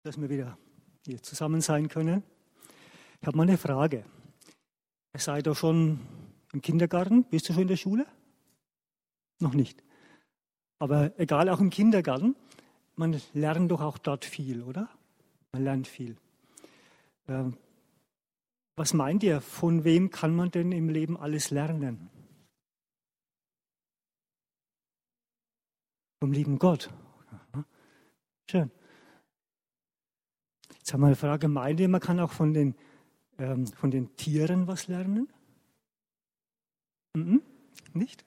Dass wir wieder hier zusammen sein können. Ich habe mal eine Frage. Ihr seid doch schon im Kindergarten? Bist du schon in der Schule? Noch nicht. Aber egal, auch im Kindergarten, man lernt doch auch dort viel, oder? Man lernt viel. Was meint ihr, von wem kann man denn im Leben alles lernen? Vom lieben Gott. Schön. Jetzt haben wir eine Frage, meint ihr, man kann auch von den Tieren was lernen? Nicht?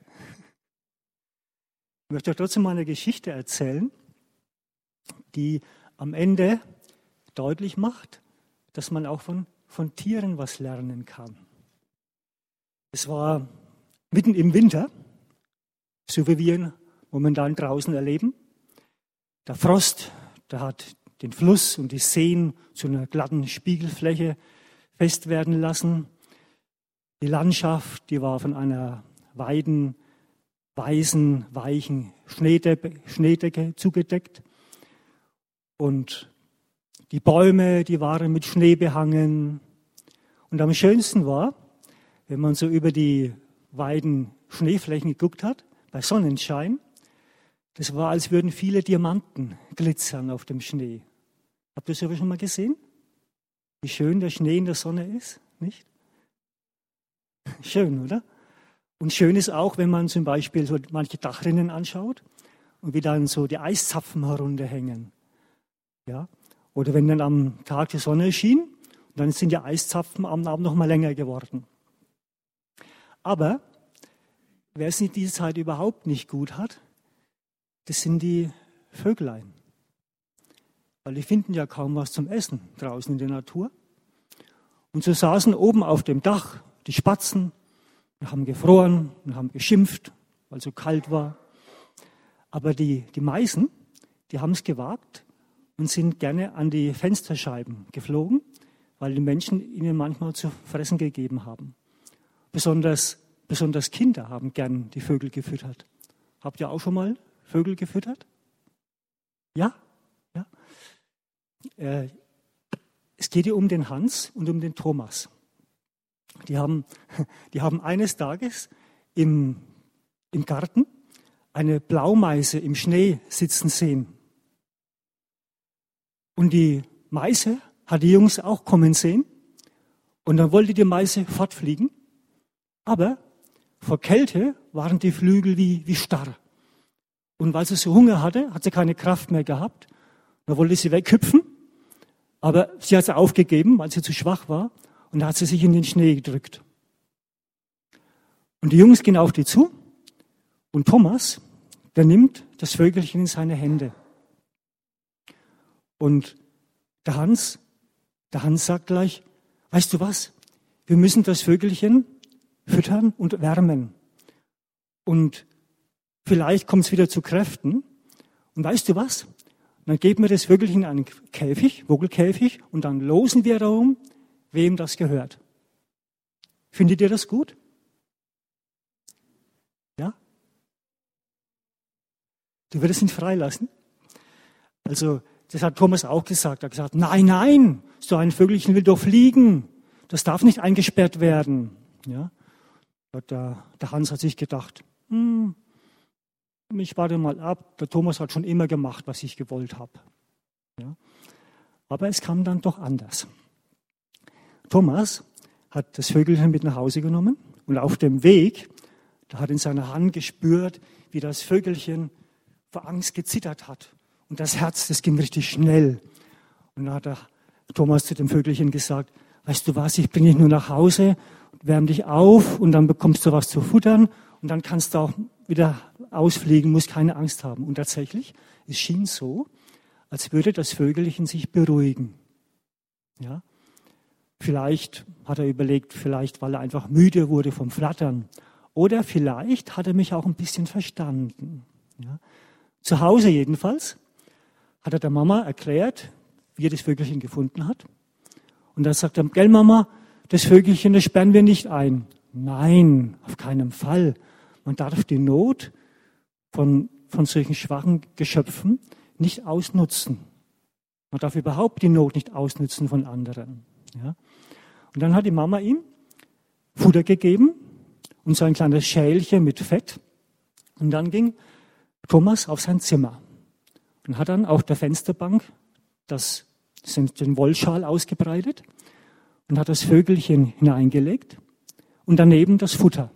Ich möchte euch trotzdem mal eine Geschichte erzählen, die am Ende deutlich macht, dass man auch von Tieren was lernen kann. Es war mitten im Winter, so wie wir ihn momentan draußen erleben. Der Frost, der hat den Fluss und die Seen zu einer glatten Spiegelfläche fest werden lassen. Die Landschaft, die war von einer weiten, weißen, weichen Schneedecke zugedeckt. Und die Bäume, die waren mit Schnee behangen. Und am schönsten war, wenn man so über die weiten Schneeflächen geguckt hat, bei Sonnenschein, das war, als würden viele Diamanten glitzern auf dem Schnee. Habt ihr das schon mal gesehen? Wie schön der Schnee in der Sonne ist, nicht? Schön, oder? Und schön ist auch, wenn man zum Beispiel so manche Dachrinnen anschaut und wie dann so die Eiszapfen herunterhängen. Ja? Oder wenn dann am Tag die Sonne schien, dann sind die Eiszapfen am Abend noch mal länger geworden. Aber wer es in dieser Zeit überhaupt nicht gut hat, das sind die Vöglein. Weil die finden ja kaum was zum Essen draußen in der Natur. Und so saßen oben auf dem Dach die Spatzen und haben gefroren und haben geschimpft, weil es so kalt war. Aber die Meisen, die haben es gewagt und sind gerne an die Fensterscheiben geflogen, weil die Menschen ihnen manchmal zu fressen gegeben haben. Besonders Kinder haben gern die Vögel gefüttert. Habt ihr auch schon mal Vögel gefüttert? Ja? Ja. Es geht hier um den Hans und um den Thomas. Die haben eines Tages im Garten eine Blaumeise im Schnee sitzen sehen. Und die Meise hat die Jungs auch kommen sehen. Und dann wollte die Meise fortfliegen. Aber vor Kälte waren die Flügel wie starr. Und weil sie so Hunger hatte, hat sie keine Kraft mehr gehabt. Da wollte sie weghüpfen, aber sie hat es aufgegeben, weil sie zu schwach war. Und da hat sie sich in den Schnee gedrückt. Und die Jungs gehen auf die zu. Und Thomas, der nimmt das Vögelchen in seine Hände. Und der Hans sagt gleich, weißt du was, wir müssen das Vögelchen füttern und wärmen. Und vielleicht kommt es wieder zu Kräften. Und weißt du was? Dann geben wir das Vögelchen in einen Käfig, Vogelkäfig, und dann losen wir darum, wem das gehört. Findet ihr das gut? Ja? Du würdest ihn freilassen? Also, das hat Thomas auch gesagt. Er hat gesagt, nein, so ein Vögelchen will doch fliegen. Das darf nicht eingesperrt werden. Ja? Der Hans hat sich gedacht, ich warte mal ab, der Thomas hat schon immer gemacht, was ich gewollt habe. Ja? Aber es kam dann doch anders. Thomas hat das Vögelchen mit nach Hause genommen und auf dem Weg, da hat in seiner Hand gespürt, wie das Vögelchen vor Angst gezittert hat. Und das Herz, das ging richtig schnell. Und dann hat der Thomas zu dem Vögelchen gesagt, weißt du was, ich bringe dich nur nach Hause, wärme dich auf und dann bekommst du was zu futtern und dann kannst du auch wieder ausfliegen, musst keine Angst haben. Und tatsächlich, es schien so, als würde das Vögelchen sich beruhigen. Ja? Vielleicht hat er überlegt, weil er einfach müde wurde vom Flattern. Oder vielleicht hat er mich auch ein bisschen verstanden. Ja? Zu Hause jedenfalls hat er der Mama erklärt, wie er das Vögelchen gefunden hat. Und dann sagt er, gell Mama, das Vögelchen, das sperren wir nicht ein. Nein, auf keinen Fall. Man darf die Not von solchen schwachen Geschöpfen nicht ausnutzen. Man darf überhaupt die Not nicht ausnützen von anderen. Ja? Und dann hat die Mama ihm Futter gegeben und so ein kleines Schälchen mit Fett. Und dann ging Thomas auf sein Zimmer und hat dann auf der Fensterbank den Wollschal ausgebreitet und hat das Vögelchen hineingelegt und daneben das Futter.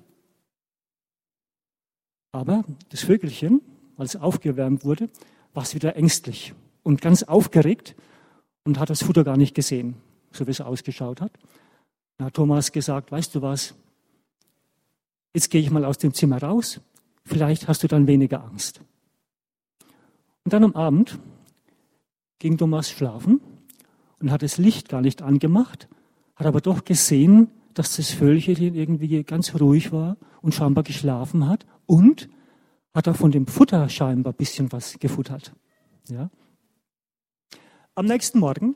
Aber das Vögelchen, als es aufgewärmt wurde, war es wieder ängstlich und ganz aufgeregt und hat das Futter gar nicht gesehen, so wie es ausgeschaut hat. Dann hat Thomas gesagt, weißt du was, jetzt gehe ich mal aus dem Zimmer raus, vielleicht hast du dann weniger Angst. Und dann am Abend ging Thomas schlafen und hat das Licht gar nicht angemacht, hat aber doch gesehen, dass das Vögelchen irgendwie ganz ruhig war und scheinbar geschlafen hat und hat auch von dem Futter scheinbar ein bisschen was gefuttert. Ja. Am nächsten Morgen,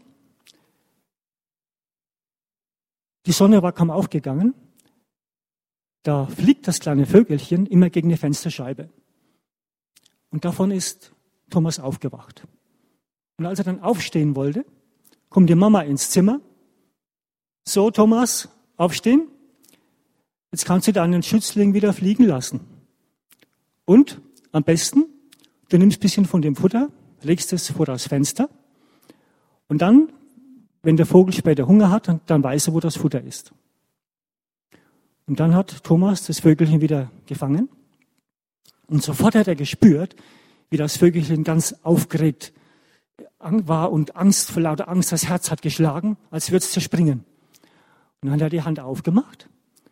die Sonne war kaum aufgegangen, da fliegt das kleine Vögelchen immer gegen die Fensterscheibe. Und davon ist Thomas aufgewacht. Und als er dann aufstehen wollte, kommt die Mama ins Zimmer. So, Thomas, aufstehen. Jetzt kannst du deinen Schützling wieder fliegen lassen. Und am besten, du nimmst ein bisschen von dem Futter, legst es vor das Fenster. Und dann, wenn der Vogel später Hunger hat, dann weiß er, wo das Futter ist. Und dann hat Thomas das Vögelchen wieder gefangen. Und sofort hat er gespürt, wie das Vögelchen ganz aufgeregt war und vor lauter Angst, das Herz hat geschlagen, als würde es zerspringen. Und dann hat er die Hand aufgemacht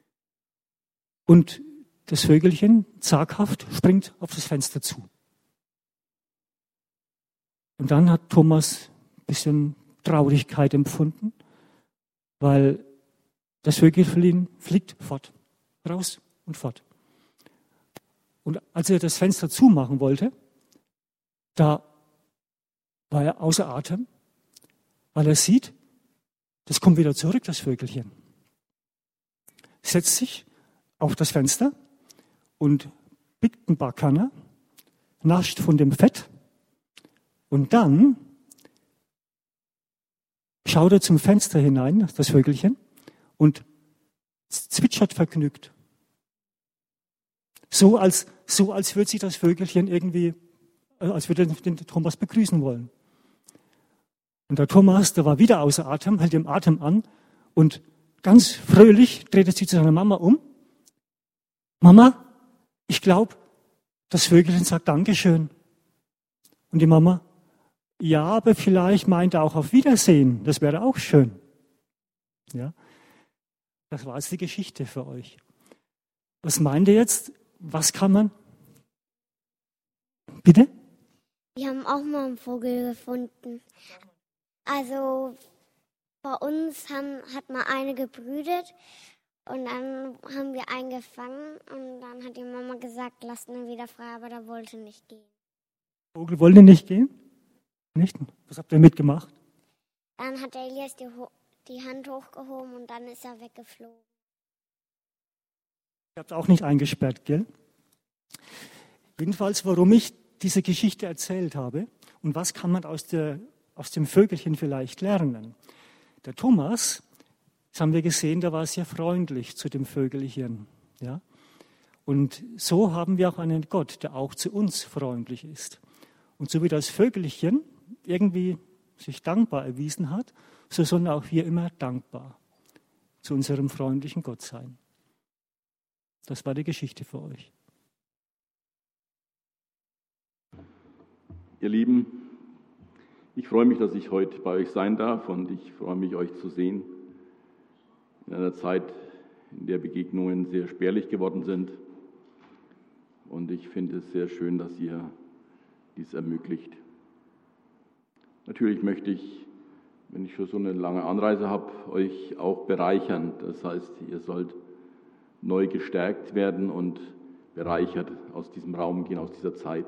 und das Vögelchen zaghaft springt auf das Fenster zu. Und dann hat Thomas ein bisschen Traurigkeit empfunden, weil das Vögelchen fliegt fort, raus und fort. Und als er das Fenster zumachen wollte, da war er außer Atem, weil er sieht, das kommt wieder zurück, das Vögelchen. Setzt sich auf das Fenster und pickt ein paar Körner, nascht von dem Fett und dann schaut er zum Fenster hinein, das Vögelchen, und zwitschert vergnügt. So als würde sich das Vögelchen irgendwie, als würde er den Thomas begrüßen wollen. Und der Thomas, der war wieder außer Atem, hält den Atem an und ganz fröhlich dreht er sich zu seiner Mama um. Mama, ich glaube, das Vögelchen sagt Dankeschön. Und die Mama, ja, aber vielleicht meint er auch auf Wiedersehen. Das wäre auch schön. Ja, das war jetzt die Geschichte für euch. Was meint ihr jetzt? Was kann man? Bitte? Wir haben auch mal einen Vogel gefunden. Also bei uns hat mal eine gebrütet und dann haben wir einen gefangen und dann hat die Mama gesagt, lasst ihn wieder frei, aber der wollte nicht gehen. Der Vogel wollte nicht gehen? Nicht? Was habt ihr mitgemacht? Dann hat der Elias die Hand hochgehoben und dann ist er weggeflogen. Ihr habt auch nicht eingesperrt, gell? Jedenfalls, warum ich diese Geschichte erzählt habe und was kann man aus dem Vögelchen vielleicht lernen. Der Thomas, das haben wir gesehen, der war sehr freundlich zu dem Vögelchen. Ja? Und so haben wir auch einen Gott, der auch zu uns freundlich ist. Und so wie das Vögelchen irgendwie sich dankbar erwiesen hat, so sollen auch wir immer dankbar zu unserem freundlichen Gott sein. Das war die Geschichte für euch. Ihr Lieben, ich freue mich, dass ich heute bei euch sein darf und ich freue mich, euch zu sehen. In einer Zeit, in der Begegnungen sehr spärlich geworden sind. Und ich finde es sehr schön, dass ihr dies ermöglicht. Natürlich möchte ich, wenn ich schon so eine lange Anreise habe, euch auch bereichern. Das heißt, ihr sollt neu gestärkt werden und bereichert aus diesem Raum gehen, aus dieser Zeit.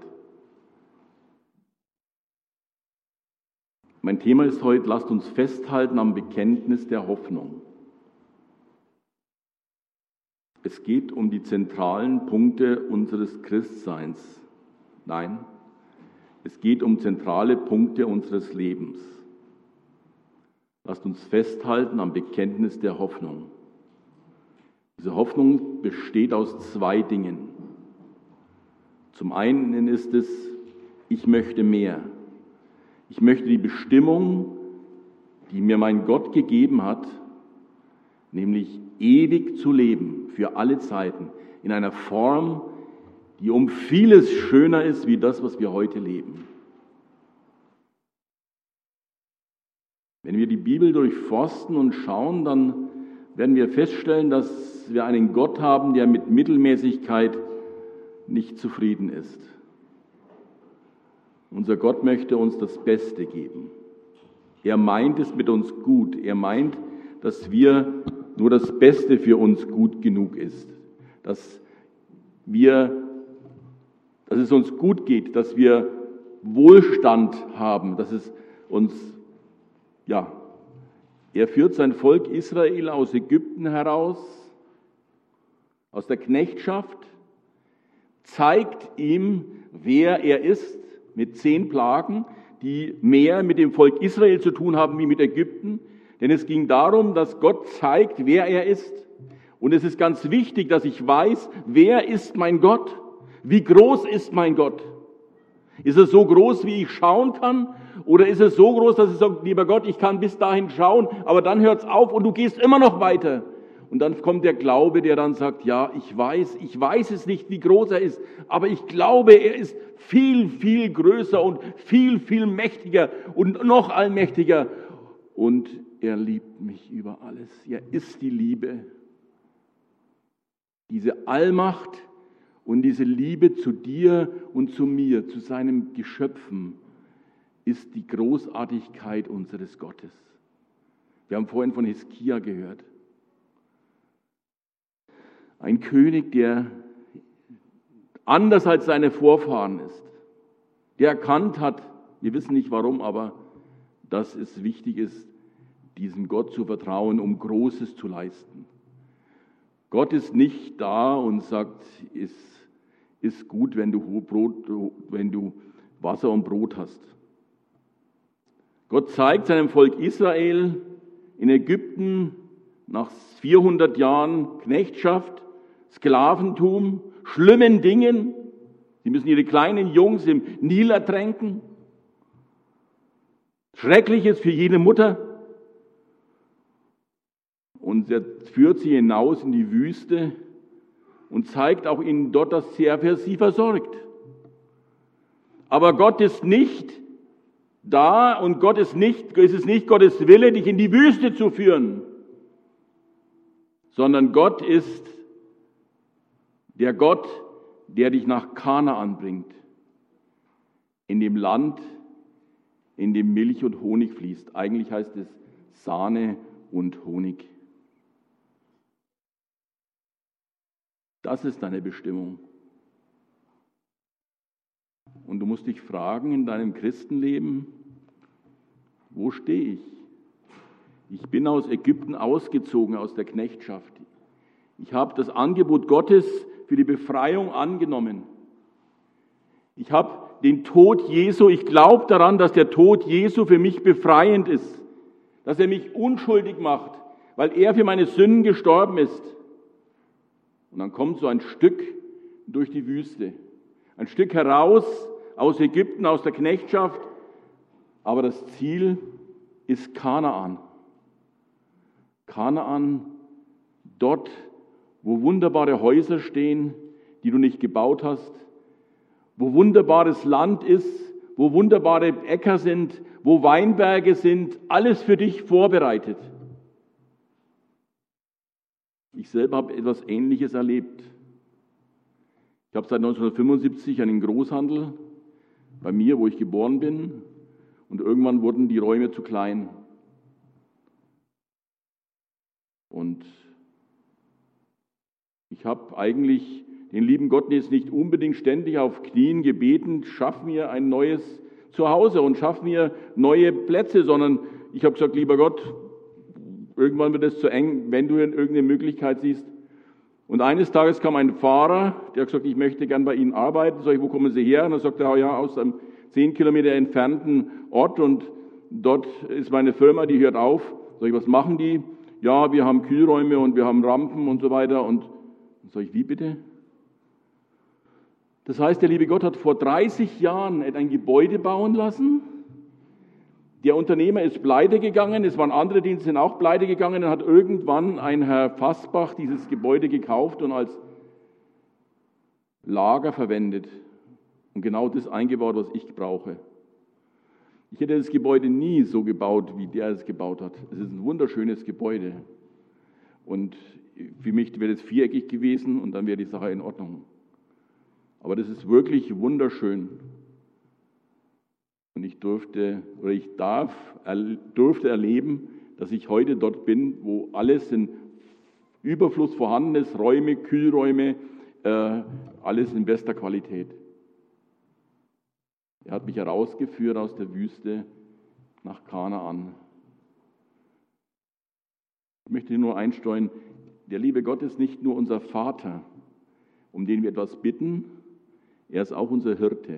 Mein Thema ist heute, lasst uns festhalten am Bekenntnis der Hoffnung. Es geht um die zentralen Punkte unseres Christseins. Nein, es geht um zentrale Punkte unseres Lebens. lasst uns festhalten am Bekenntnis der Hoffnung. Diese Hoffnung besteht aus zwei Dingen. Zum einen ist es, ich möchte mehr. Ich möchte die Bestimmung, die mir mein Gott gegeben hat, nämlich ewig zu leben, für alle Zeiten, in einer Form, die um vieles schöner ist, wie das, was wir heute leben. Wenn wir die Bibel durchforsten und schauen, dann werden wir feststellen, dass wir einen Gott haben, der mit Mittelmäßigkeit nicht zufrieden ist. Unser Gott möchte uns das Beste geben. Er meint es mit uns gut. Er meint, dass nur das Beste für uns gut genug ist. Dass es uns gut geht, dass wir Wohlstand haben, dass es uns, er führt sein Volk Israel aus Ägypten heraus, aus der Knechtschaft, zeigt ihm, wer er ist, mit 10 Plagen, die mehr mit dem Volk Israel zu tun haben wie mit Ägypten. Denn es ging darum, dass Gott zeigt, wer er ist. Und es ist ganz wichtig, dass ich weiß, wer ist mein Gott? Wie groß ist mein Gott? Ist es so groß, wie ich schauen kann? Oder ist es so groß, dass ich sage, lieber Gott, ich kann bis dahin schauen, aber dann hört es auf und du gehst immer noch weiter? Und dann kommt der Glaube, der dann sagt, ja, ich weiß es nicht, wie groß er ist, aber ich glaube, er ist viel, viel größer und viel, viel mächtiger und noch allmächtiger. Und er liebt mich über alles. Er ist die Liebe. Diese Allmacht und diese Liebe zu dir und zu mir, zu seinen Geschöpfen, ist die Großartigkeit unseres Gottes. Wir haben vorhin von Hiskia gehört. Ein König, der anders als seine Vorfahren ist, der erkannt hat, wir wissen nicht warum, aber dass es wichtig ist, diesem Gott zu vertrauen, um Großes zu leisten. Gott ist nicht da und sagt, ist gut, wenn du Wasser und Brot hast. Gott zeigt seinem Volk Israel in Ägypten nach 400 Jahren Knechtschaft, Sklaventum, schlimmen Dingen. Sie müssen ihre kleinen Jungs im Nil ertränken. Schreckliches für jede Mutter. Und er führt sie hinaus in die Wüste und zeigt auch ihnen dort, dass er für sie versorgt. Aber Gott ist nicht da und es ist nicht Gottes Wille, dich in die Wüste zu führen, sondern Gott ist der Gott, der dich nach Kanaan bringt, in dem Land, in dem Milch und Honig fließt. Eigentlich heißt es Sahne und Honig. Das ist deine Bestimmung. Und du musst dich fragen in deinem Christenleben, wo stehe ich? Ich bin aus Ägypten ausgezogen, aus der Knechtschaft. Ich habe das Angebot Gottes für die Befreiung angenommen. Ich habe den Tod Jesu, ich glaube daran, dass der Tod Jesu für mich befreiend ist, dass er mich unschuldig macht, weil er für meine Sünden gestorben ist. Und dann kommt so ein Stück durch die Wüste, ein Stück heraus aus Ägypten, aus der Knechtschaft, aber das Ziel ist Kanaan. Kanaan, dort, wo wunderbare Häuser stehen, die du nicht gebaut hast, wo wunderbares Land ist, wo wunderbare Äcker sind, wo Weinberge sind, alles für dich vorbereitet. Ich selber habe etwas Ähnliches erlebt. Ich habe seit 1975 einen Großhandel bei mir, wo ich geboren bin, und irgendwann wurden die Räume zu klein. Und ich habe eigentlich den lieben Gott jetzt nicht unbedingt ständig auf Knien gebeten, schaff mir ein neues Zuhause und schaff mir neue Plätze, sondern ich habe gesagt, lieber Gott, irgendwann wird es zu eng, wenn du irgendeine Möglichkeit siehst. Und eines Tages kam ein Fahrer, der hat gesagt, ich möchte gern bei Ihnen arbeiten. Sag ich, wo kommen Sie her? Und dann sagte er, ja, aus einem 10 Kilometer entfernten Ort, und dort ist meine Firma, die hört auf. Sag ich, was machen die? Ja, wir haben Kühlräume und wir haben Rampen und so weiter. Und sag ich, wie bitte? Das heißt, der liebe Gott hat vor 30 Jahren ein Gebäude bauen lassen. Der Unternehmer ist pleite gegangen, es waren andere, die sind auch pleite gegangen. Dann hat irgendwann ein Herr Fassbach dieses Gebäude gekauft und als Lager verwendet und genau das eingebaut, was ich brauche. Ich hätte das Gebäude nie so gebaut, wie der es gebaut hat. Es ist ein wunderschönes Gebäude. Und für mich wäre es viereckig gewesen und dann wäre die Sache in Ordnung. Aber das ist wirklich wunderschön. Und ich durfte erleben, dass ich heute dort bin, wo alles in Überfluss vorhanden ist, Räume, Kühlräume, alles in bester Qualität. Er hat mich herausgeführt aus der Wüste nach Kanaan. Ich möchte nur einstreuen, der liebe Gott ist nicht nur unser Vater, um den wir etwas bitten, er ist auch unser Hirte.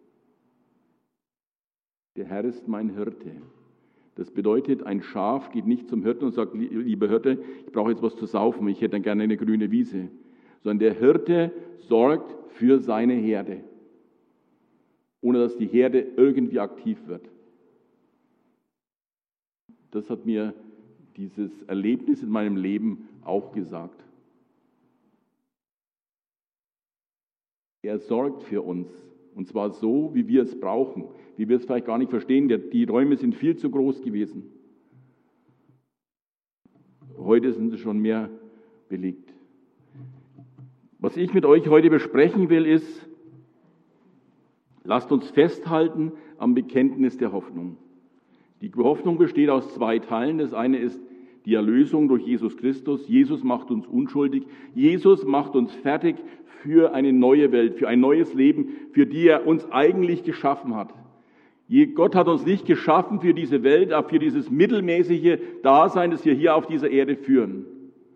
Der Herr ist mein Hirte. Das bedeutet, ein Schaf geht nicht zum Hirten und sagt, lieber Hirte, ich brauche jetzt was zu saufen, ich hätte gerne eine grüne Wiese. Sondern der Hirte sorgt für seine Herde, ohne dass die Herde irgendwie aktiv wird. Das hat mir dieses Erlebnis in meinem Leben auch gesagt. Er sorgt für uns, und zwar so, wie wir es brauchen, wie wir es vielleicht gar nicht verstehen. Die Räume sind viel zu groß gewesen. Heute sind sie schon mehr belegt. Was ich mit euch heute besprechen will, ist, lasst uns festhalten am Bekenntnis der Hoffnung. Die Hoffnung besteht aus 2 Teilen. Das eine ist die Erlösung durch Jesus Christus. Jesus macht uns unschuldig. Jesus macht uns fertig für eine neue Welt, für ein neues Leben, für die er uns eigentlich geschaffen hat. Gott hat uns nicht geschaffen für diese Welt, aber für dieses mittelmäßige Dasein, das wir hier auf dieser Erde führen.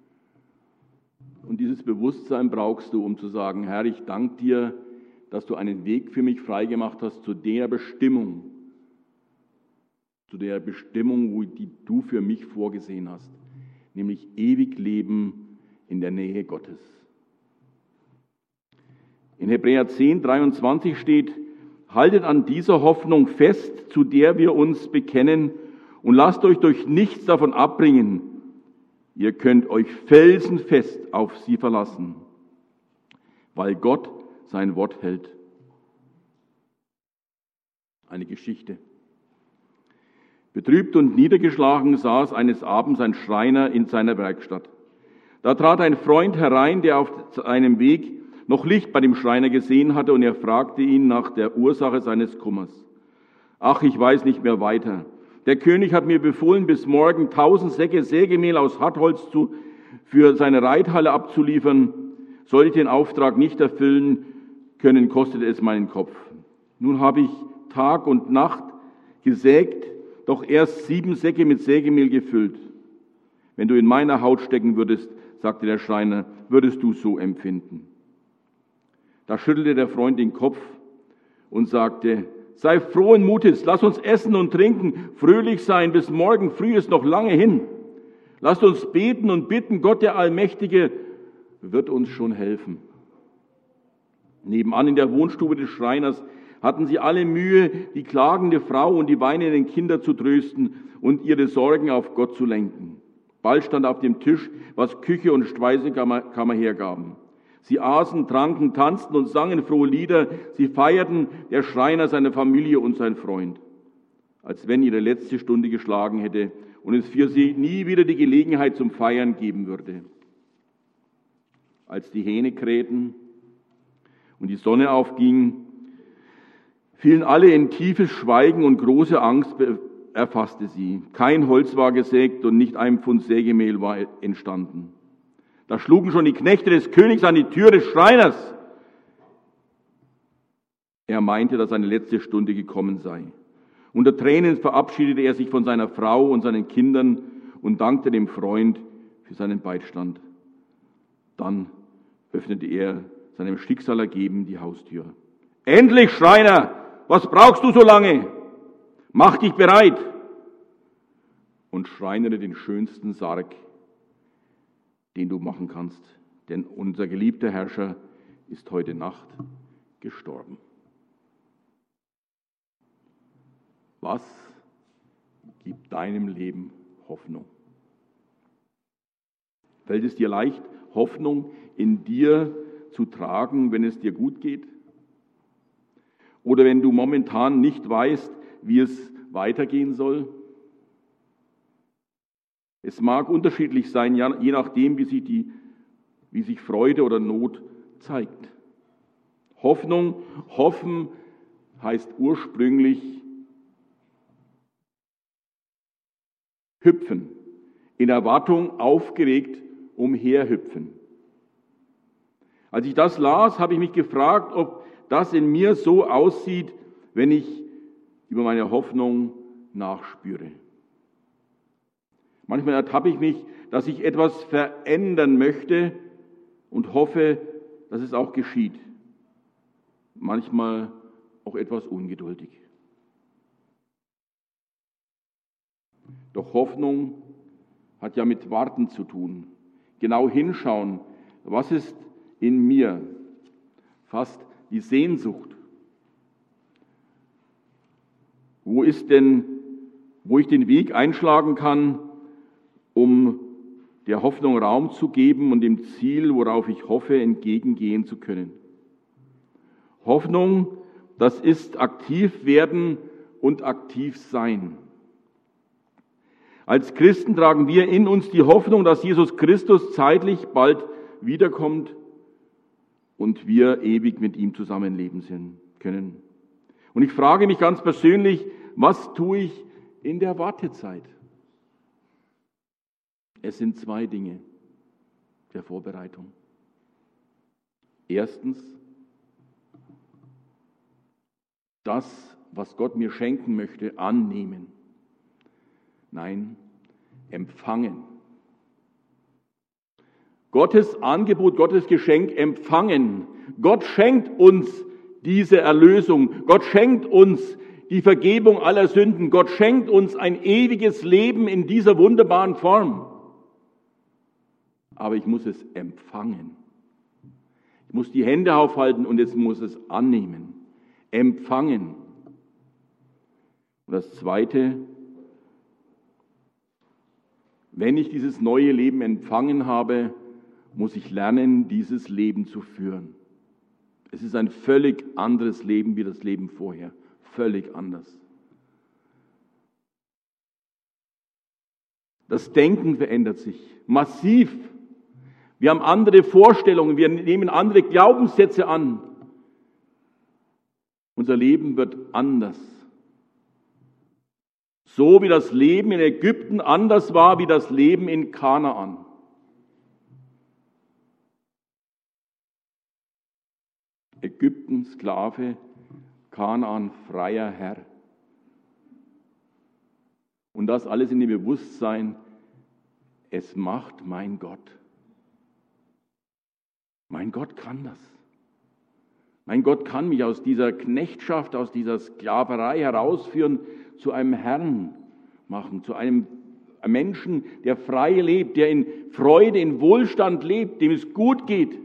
Und dieses Bewusstsein brauchst du, um zu sagen, Herr, ich danke dir, dass du einen Weg für mich freigemacht hast zu der Bestimmung, die du für mich vorgesehen hast, nämlich ewig Leben in der Nähe Gottes. In Hebräer 10, 23 steht, haltet an dieser Hoffnung fest, zu der wir uns bekennen, und lasst euch durch nichts davon abbringen. Ihr könnt euch felsenfest auf sie verlassen, weil Gott sein Wort hält. Eine Geschichte. Betrübt und niedergeschlagen saß eines Abends ein Schreiner in seiner Werkstatt. Da trat ein Freund herein, der auf seinem Weg noch Licht bei dem Schreiner gesehen hatte, und er fragte ihn nach der Ursache seines Kummers. Ach, ich weiß nicht mehr weiter. Der König hat mir befohlen, bis morgen 1000 Säcke Sägemehl aus Hartholz für seine Reithalle abzuliefern. Soll ich den Auftrag nicht erfüllen können, kostet es meinen Kopf. Nun habe ich Tag und Nacht gesägt, doch erst 7 Säcke mit Sägemehl gefüllt. Wenn du in meiner Haut stecken würdest, sagte der Schreiner, würdest du so empfinden. Da schüttelte der Freund den Kopf und sagte, sei frohen Mutes, lass uns essen und trinken, fröhlich sein, bis morgen früh ist noch lange hin. Lasst uns beten und bitten, Gott der Allmächtige wird uns schon helfen. Nebenan in der Wohnstube des Schreiners hatten sie alle Mühe, die klagende Frau und die weinenden Kinder zu trösten und ihre Sorgen auf Gott zu lenken. Bald stand auf dem Tisch, was Küche und Speisekammer hergaben. Sie aßen, tranken, tanzten und sangen frohe Lieder. Sie feierten, der Schreiner, seine Familie und sein Freund, als wenn ihre letzte Stunde geschlagen hätte und es für sie nie wieder die Gelegenheit zum Feiern geben würde. Als die Hähne krähten und die Sonne aufging, fielen alle in tiefes Schweigen und große Angst erfasste sie. Kein Holz war gesägt und nicht ein Pfund Sägemehl war entstanden. Da schlugen schon die Knechte des Königs an die Tür des Schreiners. Er meinte, dass seine letzte Stunde gekommen sei. Unter Tränen verabschiedete er sich von seiner Frau und seinen Kindern und dankte dem Freund für seinen Beistand. Dann öffnete er seinem Schicksal ergeben die Haustür. Endlich, Schreiner! Was brauchst du so lange? Mach dich bereit! und schreinere den schönsten Sarg, den du machen kannst. Denn unser geliebter Herrscher ist heute Nacht gestorben. Was gibt deinem Leben Hoffnung? Fällt es dir leicht, Hoffnung in dir zu tragen, wenn es dir gut geht? Oder wenn du momentan nicht weißt, wie es weitergehen soll? Es mag unterschiedlich sein, je nachdem, wie sich Freude oder Not zeigt. Hoffen heißt ursprünglich hüpfen, in Erwartung aufgeregt umherhüpfen. Als ich das las, habe ich mich gefragt, ob das in mir so aussieht, wenn ich über meine Hoffnung nachspüre. Manchmal ertappe ich mich, dass ich etwas verändern möchte und hoffe, dass es auch geschieht. Manchmal auch etwas ungeduldig. Doch Hoffnung hat ja mit Warten zu tun. Genau hinschauen, was ist in mir? Fast die Sehnsucht. Wo ich den Weg einschlagen kann, um der Hoffnung Raum zu geben und dem Ziel, worauf ich hoffe, entgegengehen zu können. Hoffnung, das ist aktiv werden und aktiv sein. Als Christen tragen wir in uns die Hoffnung, dass Jesus Christus zeitlich bald wiederkommt und wir ewig mit ihm zusammenleben können. Und ich frage mich ganz persönlich, was tue ich in der Wartezeit? Es sind 2 Dinge der Vorbereitung. Erstens, das, was Gott mir schenken möchte, annehmen. Nein, empfangen. Gottes Angebot, Gottes Geschenk empfangen. Gott schenkt uns diese Erlösung. Gott schenkt uns die Vergebung aller Sünden. Gott schenkt uns ein ewiges Leben in dieser wunderbaren Form. Aber ich muss es empfangen. Ich muss die Hände aufhalten und ich muss es annehmen. Empfangen. Und das Zweite, wenn ich dieses neue Leben empfangen habe, muss ich lernen, dieses Leben zu führen. Es ist ein völlig anderes Leben wie das Leben vorher. Völlig anders. Das Denken verändert sich massiv. Wir haben andere Vorstellungen, wir nehmen andere Glaubenssätze an. Unser Leben wird anders. So wie das Leben in Ägypten anders war wie das Leben in Kanaan. Ägypten Sklave, Kanaan freier Herr. Und das alles in dem Bewusstsein, es macht mein Gott. Mein Gott kann das. Mein Gott kann mich aus dieser Knechtschaft, aus dieser Sklaverei herausführen, zu einem Herrn machen, zu einem Menschen, der frei lebt, der in Freude, in Wohlstand lebt, dem es gut geht.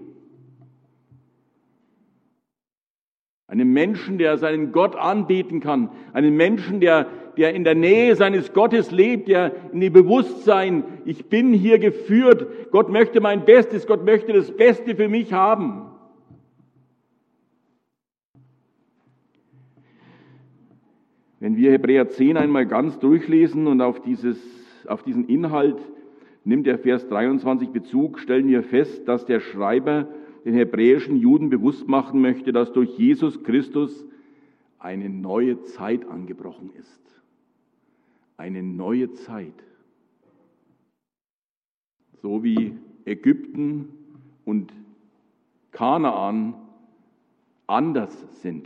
Einen Menschen, der seinen Gott anbeten kann. Einen Menschen, der in der Nähe seines Gottes lebt, der in dem Bewusstsein, ich bin hier geführt, Gott möchte mein Bestes, Gott möchte das Beste für mich haben. Wenn wir Hebräer 10 einmal ganz durchlesen und auf diesen Inhalt nimmt der Vers 23 Bezug, stellen wir fest, dass der Schreiber den hebräischen Juden bewusst machen möchte, dass durch Jesus Christus eine neue Zeit angebrochen ist. Eine neue Zeit. So wie Ägypten und Kanaan anders sind.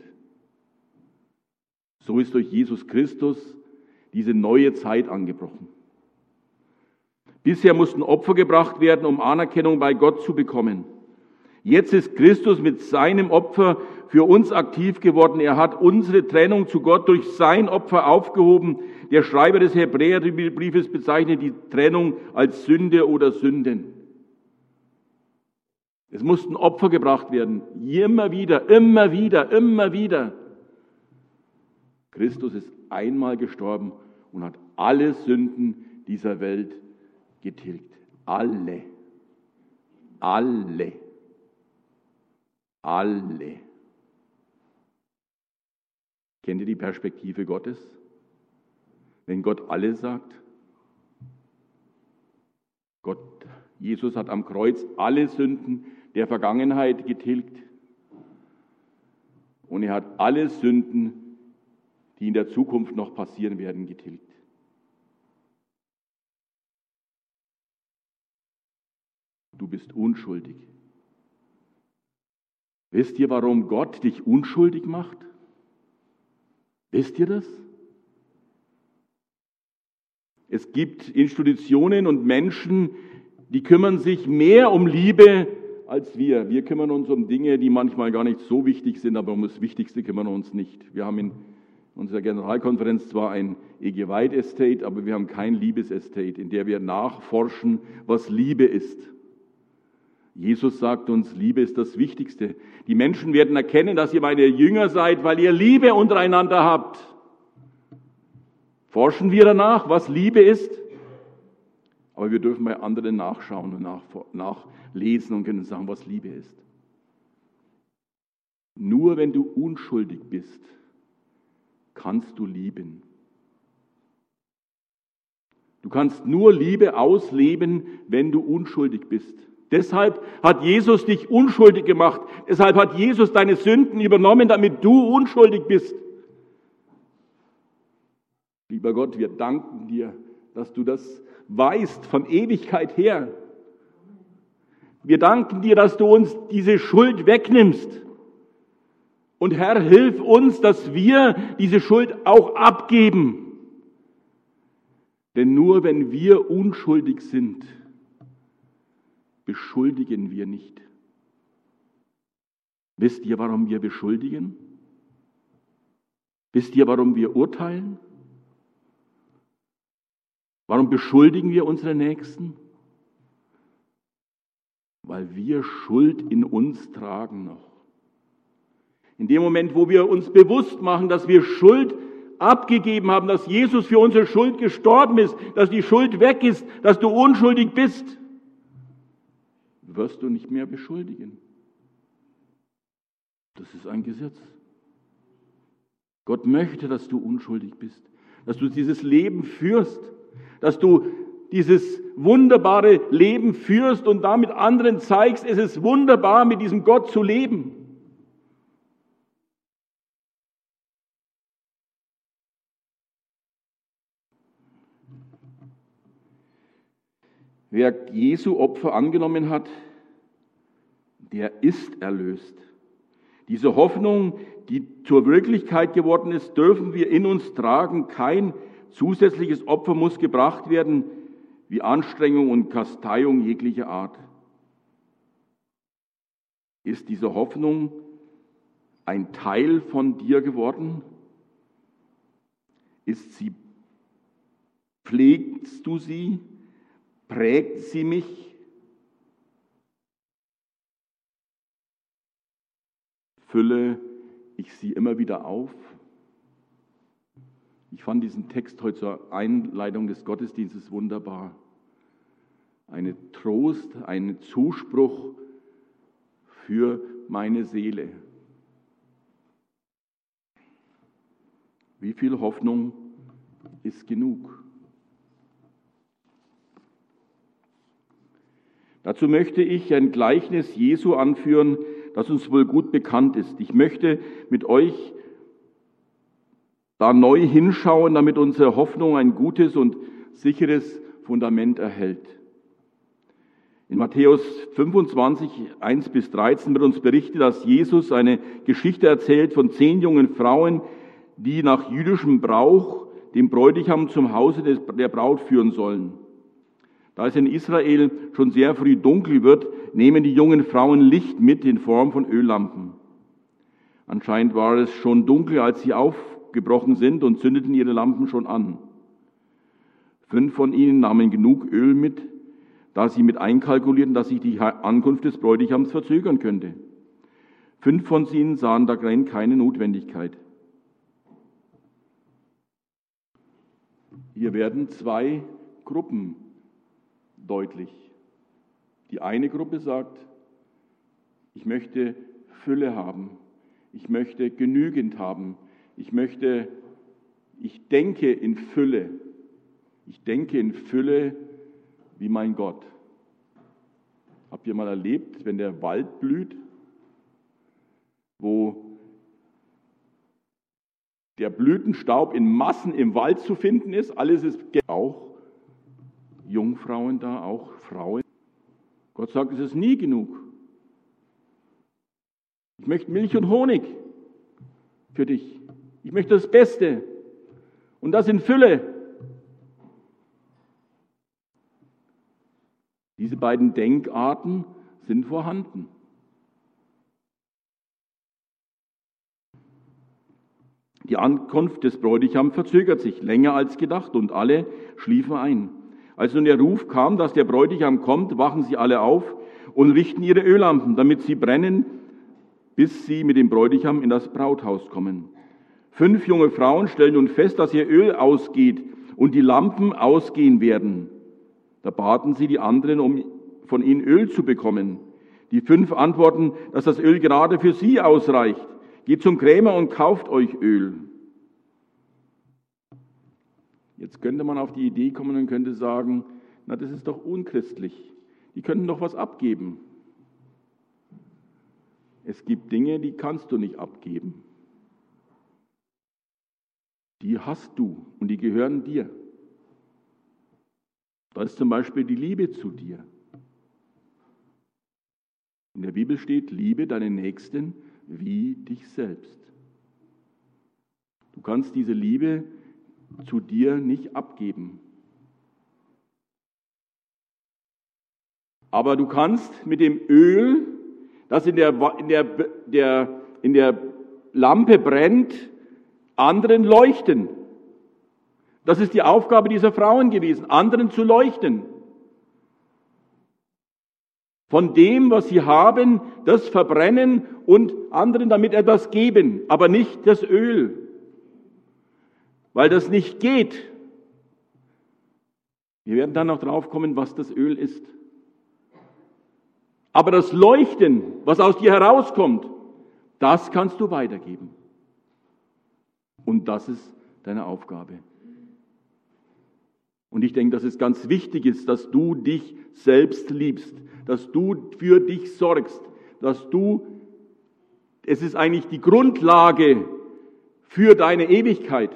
So ist durch Jesus Christus diese neue Zeit angebrochen. Bisher mussten Opfer gebracht werden, um Anerkennung bei Gott zu bekommen. Jetzt ist Christus mit seinem Opfer für uns aktiv geworden. Er hat unsere Trennung zu Gott durch sein Opfer aufgehoben. Der Schreiber des Hebräerbriefes bezeichnet die Trennung als Sünde oder Sünden. Es mussten Opfer gebracht werden. Immer wieder, immer wieder, immer wieder. Christus ist einmal gestorben und hat alle Sünden dieser Welt getilgt. Alle. Alle. Alle. Kennt ihr die Perspektive Gottes? Wenn Gott alle sagt? Jesus hat am Kreuz alle Sünden der Vergangenheit getilgt. Und er hat alle Sünden, die in der Zukunft noch passieren werden, getilgt. Du bist unschuldig. Wisst ihr, warum Gott dich unschuldig macht? Wisst ihr das? Es gibt Institutionen und Menschen, die kümmern sich mehr um Liebe als wir. Wir kümmern uns um Dinge, die manchmal gar nicht so wichtig sind, aber um das Wichtigste kümmern wir uns nicht. Wir haben in unserer Generalkonferenz zwar ein E.G. White Estate, aber wir haben kein Liebesestate, in der wir nachforschen, was Liebe ist. Jesus sagt uns, Liebe ist das Wichtigste. Die Menschen werden erkennen, dass ihr meine Jünger seid, weil ihr Liebe untereinander habt. Forschen wir danach, was Liebe ist? Aber wir dürfen bei anderen nachschauen und nachlesen und können sagen, was Liebe ist. Nur wenn du unschuldig bist, kannst du lieben. Du kannst nur Liebe ausleben, wenn du unschuldig bist. Deshalb hat Jesus dich unschuldig gemacht. Deshalb hat Jesus deine Sünden übernommen, damit du unschuldig bist. Lieber Gott, wir danken dir, dass du das weißt von Ewigkeit her. Wir danken dir, dass du uns diese Schuld wegnimmst. Und Herr, hilf uns, dass wir diese Schuld auch abgeben. Denn nur wenn wir unschuldig sind, beschuldigen wir nicht. Wisst ihr, warum wir beschuldigen? Wisst ihr, warum wir urteilen? Warum beschuldigen wir unsere Nächsten? Weil wir Schuld in uns tragen noch. In dem Moment, wo wir uns bewusst machen, dass wir Schuld abgegeben haben, dass Jesus für unsere Schuld gestorben ist, dass die Schuld weg ist, dass du unschuldig bist, wirst du nicht mehr beschuldigen. Das ist ein Gesetz. Gott möchte, dass du unschuldig bist, dass du dieses Leben führst, dass du dieses wunderbare Leben führst und damit anderen zeigst, es ist wunderbar, mit diesem Gott zu leben. Wer Jesu Opfer angenommen hat, der ist erlöst. Diese Hoffnung, die zur Wirklichkeit geworden ist, dürfen wir in uns tragen. Kein zusätzliches Opfer muss gebracht werden, wie Anstrengung und Kasteiung jeglicher Art. Ist diese Hoffnung ein Teil von dir geworden? Pflegst du sie? Prägt sie mich? Fülle ich sie immer wieder auf? Ich fand diesen Text heute zur Einleitung des Gottesdienstes wunderbar. Ein Trost, ein Zuspruch für meine Seele. Wie viel Hoffnung ist genug? Dazu möchte ich ein Gleichnis Jesu anführen, das uns wohl gut bekannt ist. Ich möchte mit euch da neu hinschauen, damit unsere Hoffnung ein gutes und sicheres Fundament erhält. In Matthäus 25, 1-13 wird uns berichtet, dass Jesus eine Geschichte erzählt von 10 jungen Frauen, die nach jüdischem Brauch den Bräutigam zum Hause der Braut führen sollen. Da es in Israel schon sehr früh dunkel wird, nehmen die jungen Frauen Licht mit in Form von Öllampen. Anscheinend war es schon dunkel, als sie aufgebrochen sind und zündeten ihre Lampen schon an. 5 von ihnen nahmen genug Öl mit, da sie mit einkalkulierten, dass sich die Ankunft des Bräutigams verzögern könnte. 5 von ihnen sahen darin keine Notwendigkeit. Hier werden 2 Gruppen deutlich. Die eine Gruppe sagt, ich möchte Fülle haben, ich möchte genügend haben, ich denke in Fülle. Ich denke in Fülle wie mein Gott. Habt ihr mal erlebt, wenn der Wald blüht, wo der Blütenstaub in Massen im Wald zu finden ist? Alles ist auch Jungfrauen da, auch Frauen. Gott sagt, es ist nie genug. Ich möchte Milch und Honig für dich. Ich möchte das Beste. Und das in Fülle. Diese beiden Denkarten sind vorhanden. Die Ankunft des Bräutigams verzögert sich länger als gedacht und alle schliefen ein. Als nun der Ruf kam, dass der Bräutigam kommt, wachen sie alle auf und richten ihre Öllampen, damit sie brennen, bis sie mit dem Bräutigam in das Brauthaus kommen. 5 junge Frauen stellen nun fest, dass ihr Öl ausgeht und die Lampen ausgehen werden. Da baten sie die anderen, um von ihnen Öl zu bekommen. Die 5 antworten, dass das Öl gerade für sie ausreicht. Geht zum Krämer und kauft euch Öl. Jetzt könnte man auf die Idee kommen und könnte sagen, na, das ist doch unchristlich. Die könnten doch was abgeben. Es gibt Dinge, die kannst du nicht abgeben. Die hast du und die gehören dir. Da ist zum Beispiel die Liebe zu dir. In der Bibel steht, liebe deinen Nächsten wie dich selbst. Du kannst diese Liebe zu dir nicht abgeben. Aber du kannst mit dem Öl, das in der Lampe brennt, anderen leuchten. Das ist die Aufgabe dieser Frauen gewesen, anderen zu leuchten. Von dem, was sie haben, das verbrennen und anderen damit etwas geben, aber nicht das Öl. Weil das nicht geht. Wir werden dann noch drauf kommen, was das Öl ist. Aber das Leuchten, was aus dir herauskommt, das kannst du weitergeben. Und das ist deine Aufgabe. Und ich denke, dass es ganz wichtig ist, dass du dich selbst liebst, dass du für dich sorgst, es ist eigentlich die Grundlage für deine Ewigkeit.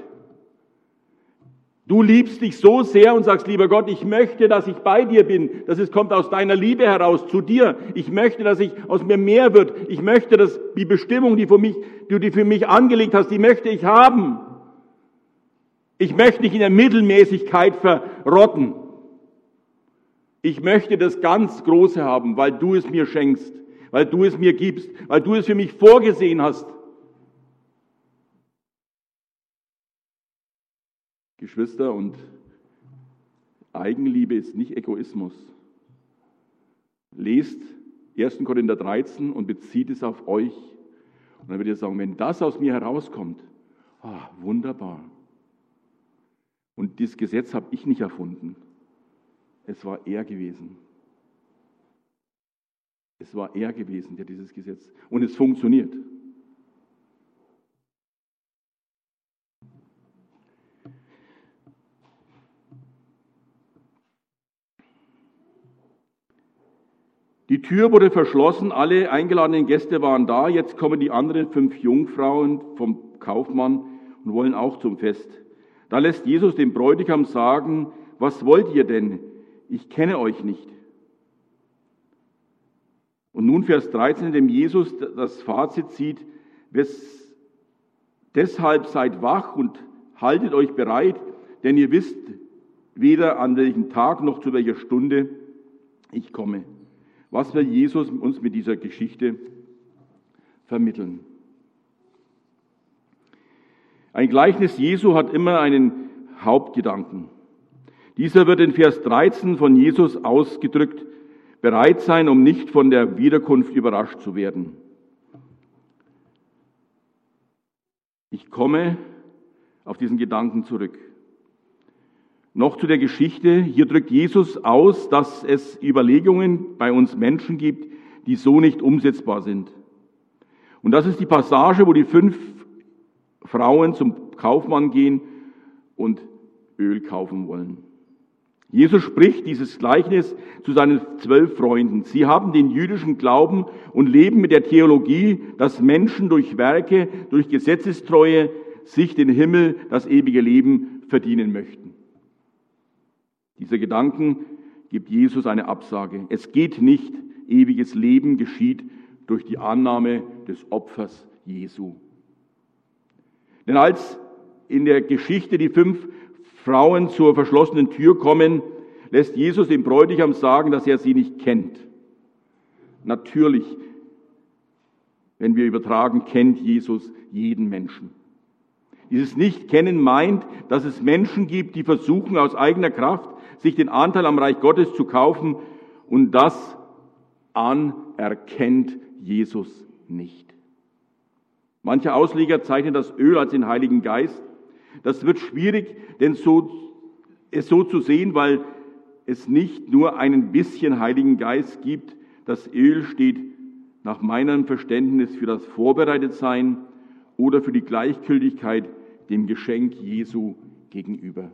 Du liebst dich so sehr und sagst, lieber Gott, ich möchte, dass ich bei dir bin. Kommt aus deiner Liebe heraus zu dir. Ich möchte, dass aus mir mehr wird. Ich möchte, dass die Bestimmung, die du für mich angelegt hast, die möchte ich haben. Ich möchte nicht in der Mittelmäßigkeit verrotten. Ich möchte das ganz Große haben, weil du es mir schenkst, weil du es mir gibst, weil du es für mich vorgesehen hast. Geschwister, und Eigenliebe ist nicht Egoismus. Lest 1. Korinther 13 und bezieht es auf euch. Und dann werdet ihr sagen, wenn das aus mir herauskommt, wunderbar. Und dieses Gesetz habe ich nicht erfunden. Es war er gewesen. Es war er gewesen, der dieses Gesetz. Und es funktioniert. Die Tür wurde verschlossen, alle eingeladenen Gäste waren da. Jetzt kommen die anderen 5 Jungfrauen vom Kaufmann und wollen auch zum Fest. Da lässt Jesus dem Bräutigam sagen, was wollt ihr denn? Ich kenne euch nicht. Und nun Vers 13, in dem Jesus das Fazit zieht, deshalb seid wach und haltet euch bereit, denn ihr wisst weder an welchem Tag noch zu welcher Stunde ich komme. Was will Jesus uns mit dieser Geschichte vermitteln? Ein Gleichnis Jesu hat immer einen Hauptgedanken. Dieser wird in Vers 13 von Jesus ausgedrückt: bereit sein, um nicht von der Wiederkunft überrascht zu werden. Ich komme auf diesen Gedanken zurück. Noch zu der Geschichte. Hier drückt Jesus aus, dass es Überlegungen bei uns Menschen gibt, die so nicht umsetzbar sind. Und das ist die Passage, wo die 5 Frauen zum Kaufmann gehen und Öl kaufen wollen. Jesus spricht dieses Gleichnis zu seinen 12 Freunden. Sie haben den jüdischen Glauben und leben mit der Theologie, dass Menschen durch Werke, durch Gesetzestreue sich den Himmel, das ewige Leben verdienen möchten. Dieser Gedanken gibt Jesus eine Absage. Es geht nicht, ewiges Leben geschieht durch die Annahme des Opfers Jesu. Denn als in der Geschichte die 5 Frauen zur verschlossenen Tür kommen, lässt Jesus dem Bräutigam sagen, dass er sie nicht kennt. Natürlich, wenn wir übertragen, kennt Jesus jeden Menschen. Dieses Nicht-Kennen meint, dass es Menschen gibt, die versuchen, aus eigener Kraft sich den Anteil am Reich Gottes zu kaufen, und das anerkennt Jesus nicht. Manche Ausleger zeichnen das Öl als den Heiligen Geist. Das wird schwierig, denn es so zu sehen, weil es nicht nur einen bisschen Heiligen Geist gibt. Das Öl steht nach meinem Verständnis für das Vorbereitetsein oder für die Gleichgültigkeit dem Geschenk Jesu gegenüber.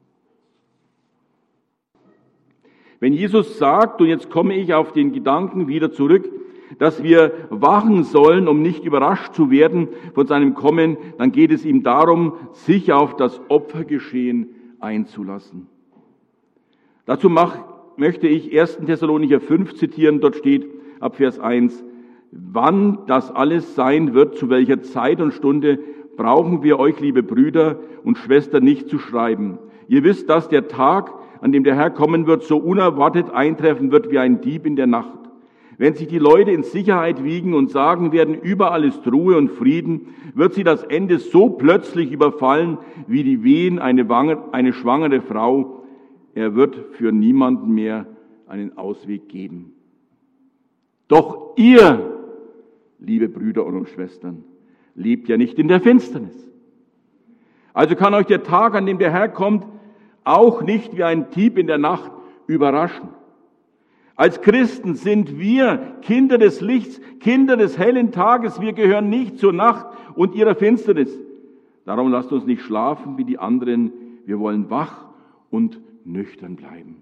Wenn Jesus sagt, und jetzt komme ich auf den Gedanken wieder zurück, dass wir wachen sollen, um nicht überrascht zu werden von seinem Kommen, dann geht es ihm darum, sich auf das Opfergeschehen einzulassen. Dazu möchte ich 1. Thessalonicher 5 zitieren, dort steht ab Vers 1, wann das alles sein wird, zu welcher Zeit und Stunde, brauchen wir euch, liebe Brüder und Schwestern, nicht zu schreiben. Ihr wisst, dass der Tag, an dem der Herr kommen wird, so unerwartet eintreffen wird wie ein Dieb in der Nacht. Wenn sich die Leute in Sicherheit wiegen und sagen werden, überall ist Ruhe und Frieden, wird sie das Ende so plötzlich überfallen, wie die Wehen eine schwangere Frau. Er wird für niemanden mehr einen Ausweg geben. Doch ihr, liebe Brüder und Schwestern, lebt ja nicht in der Finsternis. Also kann euch der Tag, an dem der Herr kommt, auch nicht wie ein Dieb in der Nacht überraschen. Als Christen sind wir Kinder des Lichts, Kinder des hellen Tages. Wir gehören nicht zur Nacht und ihrer Finsternis. Darum lasst uns nicht schlafen wie die anderen. Wir wollen wach und nüchtern bleiben.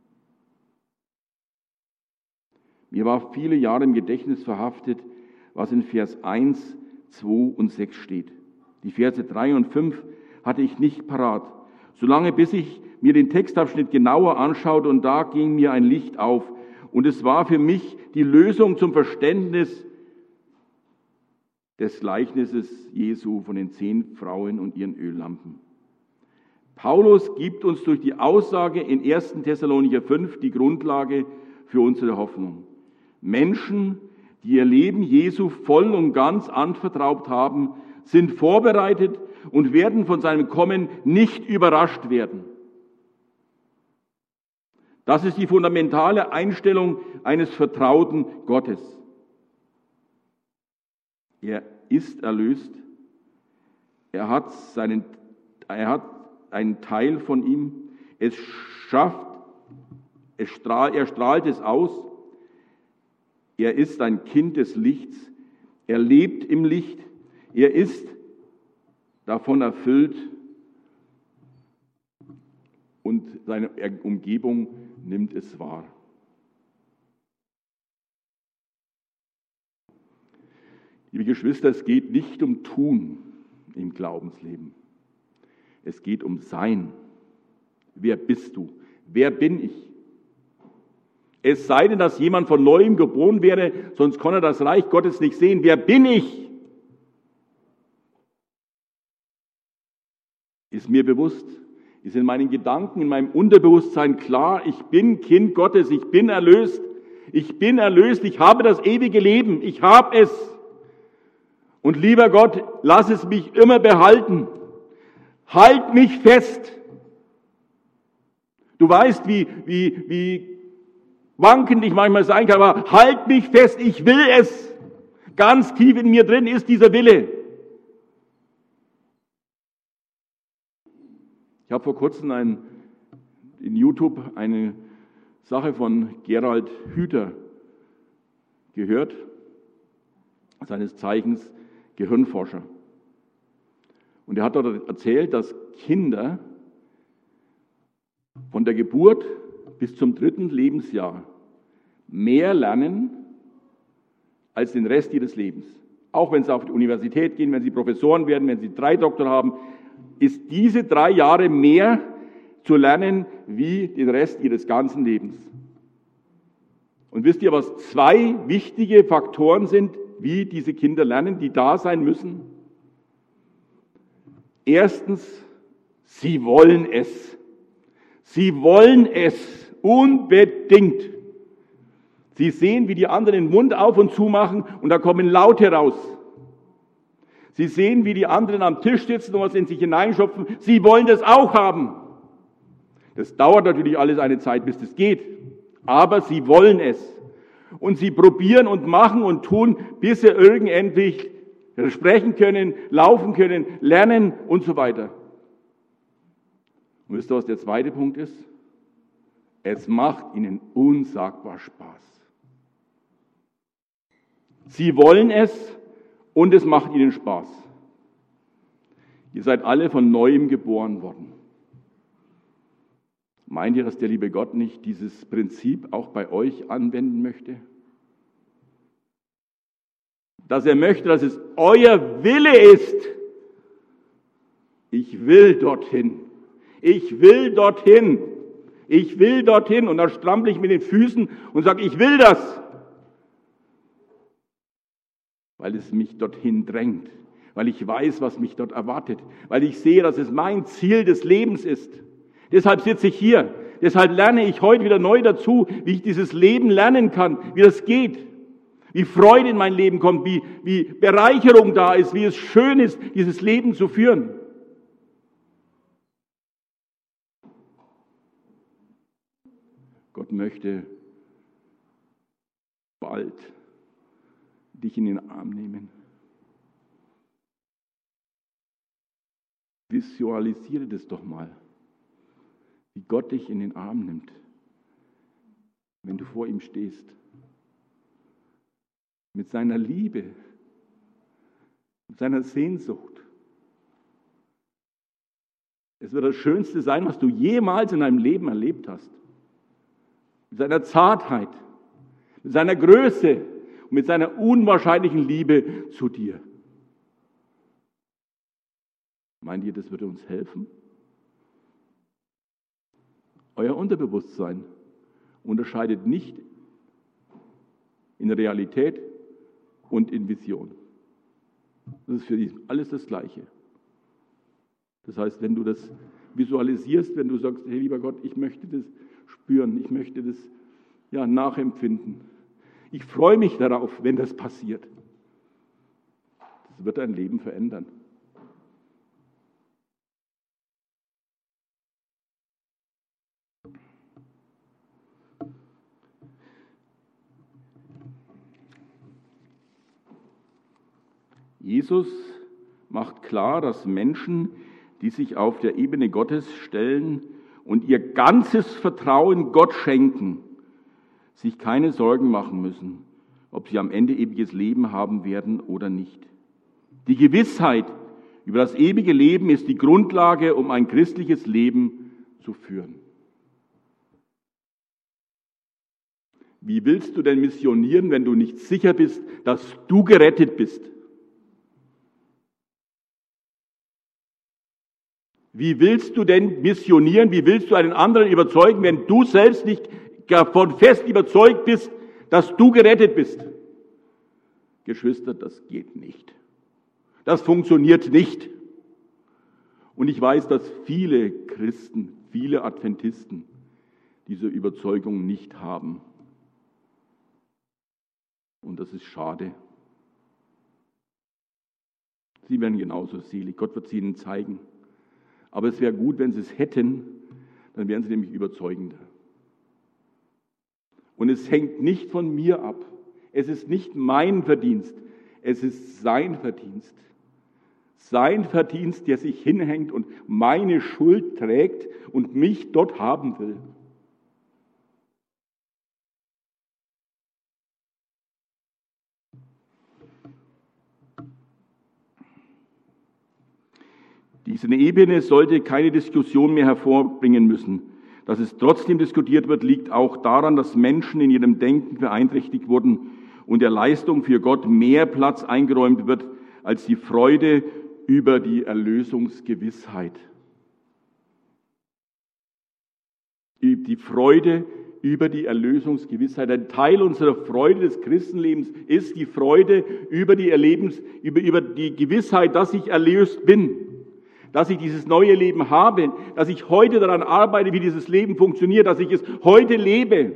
Mir war viele Jahre im Gedächtnis verhaftet, was in Vers 1, 2 und 6 steht. Die Verse 3 und 5 hatte ich nicht parat. Solange bis ich mir den Textabschnitt genauer anschaute, und da ging mir ein Licht auf. Und es war für mich die Lösung zum Verständnis des Gleichnisses Jesu von den 10 Frauen und ihren Öllampen. Paulus gibt uns durch die Aussage in 1. Thessalonicher 5 die Grundlage für unsere Hoffnung. Menschen, die ihr Leben Jesu voll und ganz anvertraut haben, sind vorbereitet und werden von seinem Kommen nicht überrascht werden. Das ist die fundamentale Einstellung eines vertrauten Gottes. Er ist erlöst. Er hat einen Teil von ihm. Er strahlt es aus. Er ist ein Kind des Lichts. Er lebt im Licht. Er ist davon erfüllt. Und seine Umgebung nimmt es wahr. Liebe Geschwister, es geht nicht um Tun im Glaubensleben. Es geht um Sein. Wer bist du? Wer bin ich? Es sei denn, dass jemand von Neuem geboren wäre, sonst kann er das Reich Gottes nicht sehen. Wer bin ich? Ist mir bewusst, ist in meinen Gedanken, in meinem Unterbewusstsein klar, ich bin Kind Gottes, ich bin erlöst, ich habe das ewige Leben, ich habe es. Und lieber Gott, lass es mich immer behalten. Halt mich fest. Du weißt, wie wankend ich manchmal sein kann, aber halt mich fest, ich will es. Ganz tief in mir drin ist dieser Wille. Ich habe vor kurzem in YouTube eine Sache von Gerald Hüther gehört, seines Zeichens Gehirnforscher. Und er hat dort erzählt, dass Kinder von der Geburt bis zum 3. Lebensjahr mehr lernen als den Rest ihres Lebens. Auch wenn sie auf die Universität gehen, wenn sie Professoren werden, wenn sie 3 Doktor haben, ist diese 3 Jahre mehr zu lernen wie den Rest ihres ganzen Lebens. Und wisst ihr, was 2 wichtige Faktoren sind, wie diese Kinder lernen, die da sein müssen? Erstens, sie wollen es. Sie wollen es unbedingt. Sie sehen, wie die anderen den Mund auf und zu machen und da kommen Laute raus. Sie sehen, wie die anderen am Tisch sitzen und was in sich hineinschopfen. Sie wollen das auch haben. Das dauert natürlich alles eine Zeit, bis das geht. Aber sie wollen es. Und sie probieren und machen und tun, bis sie endlich sprechen können, laufen können, lernen und so weiter. Und wisst ihr, was der zweite Punkt ist? Es macht ihnen unsagbar Spaß. Sie wollen es und es macht ihnen Spaß. Ihr seid alle von Neuem geboren worden. Meint ihr, dass der liebe Gott nicht dieses Prinzip auch bei euch anwenden möchte? Dass er möchte, dass es euer Wille ist. Ich will dorthin. Ich will dorthin. Ich will dorthin. Und dann strampel ich mit den Füßen und sage, ich will das. Weil es mich dorthin drängt. Weil ich weiß, was mich dort erwartet. Weil ich sehe, dass es mein Ziel des Lebens ist. Deshalb sitze ich hier. Deshalb lerne ich heute wieder neu dazu, wie ich dieses Leben lernen kann, wie das geht. Wie Freude in mein Leben kommt, wie Bereicherung da ist, wie es schön ist, dieses Leben zu führen. Gott möchte bald dich in den Arm nehmen. Visualisiere das doch mal, wie Gott dich in den Arm nimmt, wenn du vor ihm stehst. Mit seiner Liebe, mit seiner Sehnsucht. Es wird das Schönste sein, was du jemals in deinem Leben erlebt hast. Mit seiner Zartheit, mit seiner Größe und mit seiner unwahrscheinlichen Liebe zu dir. Meint ihr, das würde uns helfen? Euer Unterbewusstsein unterscheidet nicht in Realität und in Vision. Das ist für dich alles das Gleiche. Das heißt, wenn du das visualisierst, wenn du sagst, hey lieber Gott, ich möchte das spüren, ich möchte das nachempfinden. Ich freue mich darauf, wenn das passiert. Das wird dein Leben verändern. Jesus macht klar, dass Menschen, die sich auf der Ebene Gottes stellen und ihr ganzes Vertrauen Gott schenken, sich keine Sorgen machen müssen, ob sie am Ende ewiges Leben haben werden oder nicht. Die Gewissheit über das ewige Leben ist die Grundlage, um ein christliches Leben zu führen. Wie willst du denn missionieren, wenn du nicht sicher bist, dass du gerettet bist? Wie willst du denn missionieren? Wie willst du einen anderen überzeugen, wenn du selbst nicht davon fest überzeugt bist, dass du gerettet bist? Geschwister, das geht nicht. Das funktioniert nicht. Und ich weiß, dass viele Christen, viele Adventisten diese Überzeugung nicht haben. Und das ist schade. Sie werden genauso selig. Gott wird es ihnen zeigen. Aber es wäre gut, wenn sie es hätten, dann wären sie nämlich überzeugender. Und es hängt nicht von mir ab. Es ist nicht mein Verdienst. Es ist sein Verdienst. Sein Verdienst, der sich hinhängt und meine Schuld trägt und mich dort haben will. Diese Ebene sollte keine Diskussion mehr hervorbringen müssen. Dass es trotzdem diskutiert wird, liegt auch daran, dass Menschen in ihrem Denken beeinträchtigt wurden und der Leistung für Gott mehr Platz eingeräumt wird als die Freude über die Erlösungsgewissheit. Die Freude über die Erlösungsgewissheit. Ein Teil unserer Freude des Christenlebens ist die Freude über die Gewissheit, dass ich erlöst bin. Dass ich dieses neue Leben habe, dass ich heute daran arbeite, wie dieses Leben funktioniert, dass ich es heute lebe.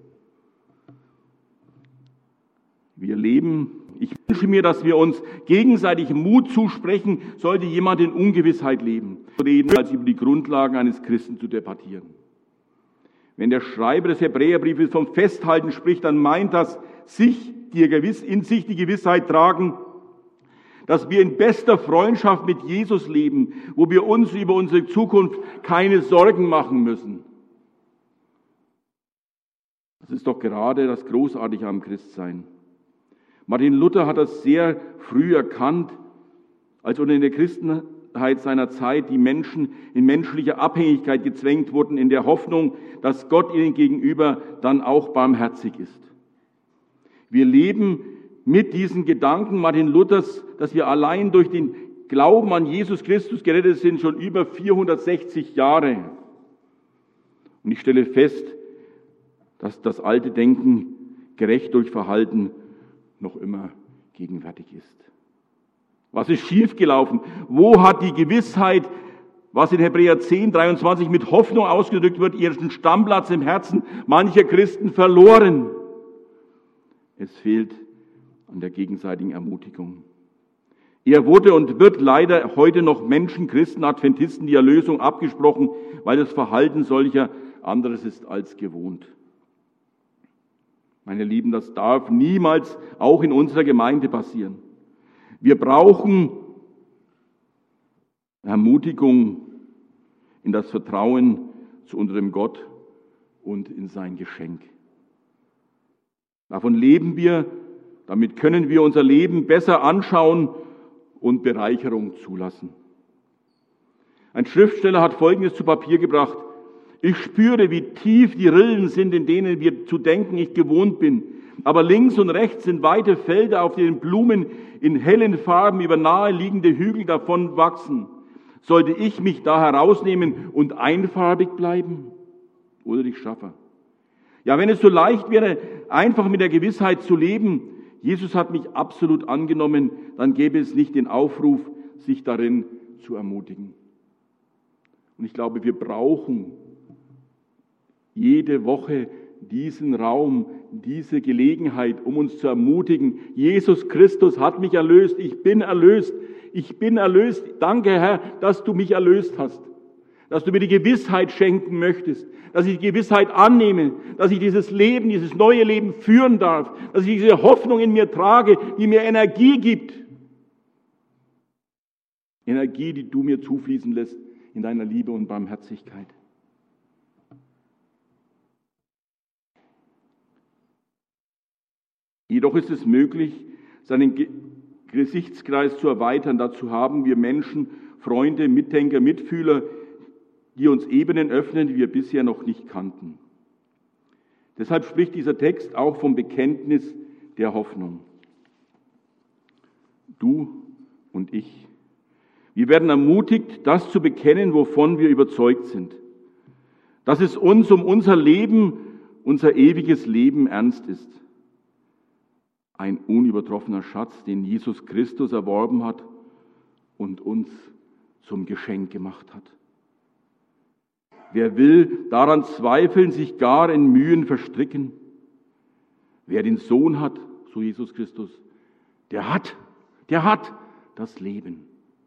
Wir leben, ich wünsche mir, dass wir uns gegenseitig Mut zusprechen, sollte jemand in Ungewissheit leben, reden, als über die Grundlagen eines Christen zu debattieren. Wenn der Schreiber des Hebräerbriefes vom Festhalten spricht, dann meint das, in sich die Gewissheit tragen, dass wir in bester Freundschaft mit Jesus leben, wo wir uns über unsere Zukunft keine Sorgen machen müssen. Das ist doch gerade das Großartige am Christsein. Martin Luther hat das sehr früh erkannt, als unter der Christenheit seiner Zeit die Menschen in menschliche Abhängigkeit gezwängt wurden, in der Hoffnung, dass Gott ihnen gegenüber dann auch barmherzig ist. Wir leben mit diesen Gedanken Martin Luthers, dass wir allein durch den Glauben an Jesus Christus gerettet sind, schon über 460 Jahre. Und ich stelle fest, dass das alte Denken, gerecht durch Verhalten, noch immer gegenwärtig ist. Was ist schiefgelaufen? Wo hat die Gewissheit, was in Hebräer 10, 23 mit Hoffnung ausgedrückt wird, ihren Stammplatz im Herzen mancher Christen verloren? Es fehlt an der gegenseitigen Ermutigung. Er wurde und wird leider heute noch Menschen, Christen, Adventisten die Erlösung abgesprochen, weil das Verhalten solcher anderes ist als gewohnt. Meine Lieben, das darf niemals auch in unserer Gemeinde passieren. Wir brauchen Ermutigung in das Vertrauen zu unserem Gott und in sein Geschenk. Davon leben wir. Damit können wir unser Leben besser anschauen und Bereicherung zulassen. Ein Schriftsteller hat Folgendes zu Papier gebracht. Ich spüre, wie tief die Rillen sind, in denen wir zu denken ich gewohnt bin. Aber links und rechts sind weite Felder, auf denen Blumen in hellen Farben über naheliegende Hügel davon wachsen. Sollte ich mich da herausnehmen und einfarbig bleiben? Ulrich Schaffer. Ja, wenn es so leicht wäre, einfach mit der Gewissheit zu leben, Jesus hat mich absolut angenommen, dann gäbe es nicht den Aufruf, sich darin zu ermutigen. Und ich glaube, wir brauchen jede Woche diesen Raum, diese Gelegenheit, um uns zu ermutigen. Jesus Christus hat mich erlöst, ich bin erlöst, ich bin erlöst. Danke, Herr, dass du mich erlöst hast, dass du mir die Gewissheit schenken möchtest, dass ich die Gewissheit annehme, dass ich dieses Leben, dieses neue Leben führen darf, dass ich diese Hoffnung in mir trage, die mir Energie gibt. Energie, die du mir zufließen lässt in deiner Liebe und Barmherzigkeit. Jedoch ist es möglich, seinen Gesichtskreis zu erweitern. Dazu haben wir Menschen, Freunde, Mitdenker, Mitfühler, die uns Ebenen öffnen, die wir bisher noch nicht kannten. Deshalb spricht dieser Text auch vom Bekenntnis der Hoffnung. Du und ich. Wir werden ermutigt, das zu bekennen, wovon wir überzeugt sind. Dass es uns um unser Leben, unser ewiges Leben ernst ist. Ein unübertroffener Schatz, den Jesus Christus erworben hat und uns zum Geschenk gemacht hat. Wer will daran zweifeln, sich gar in Mühen verstricken? Wer den Sohn hat, so Jesus Christus, der hat das Leben.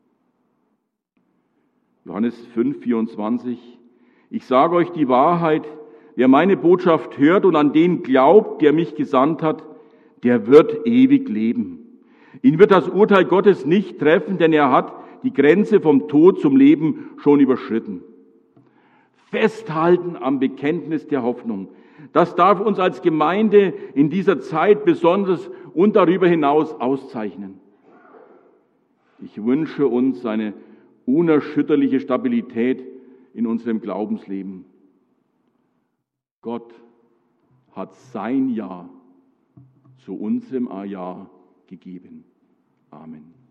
Johannes 5,24: Ich sage euch die Wahrheit, wer meine Botschaft hört und an den glaubt, der mich gesandt hat, der wird ewig leben. Ihn wird das Urteil Gottes nicht treffen, denn er hat die Grenze vom Tod zum Leben schon überschritten. Festhalten am Bekenntnis der Hoffnung. Das darf uns als Gemeinde in dieser Zeit besonders und darüber hinaus auszeichnen. Ich wünsche uns eine unerschütterliche Stabilität in unserem Glaubensleben. Gott hat sein Ja zu unserem Ja gegeben. Amen.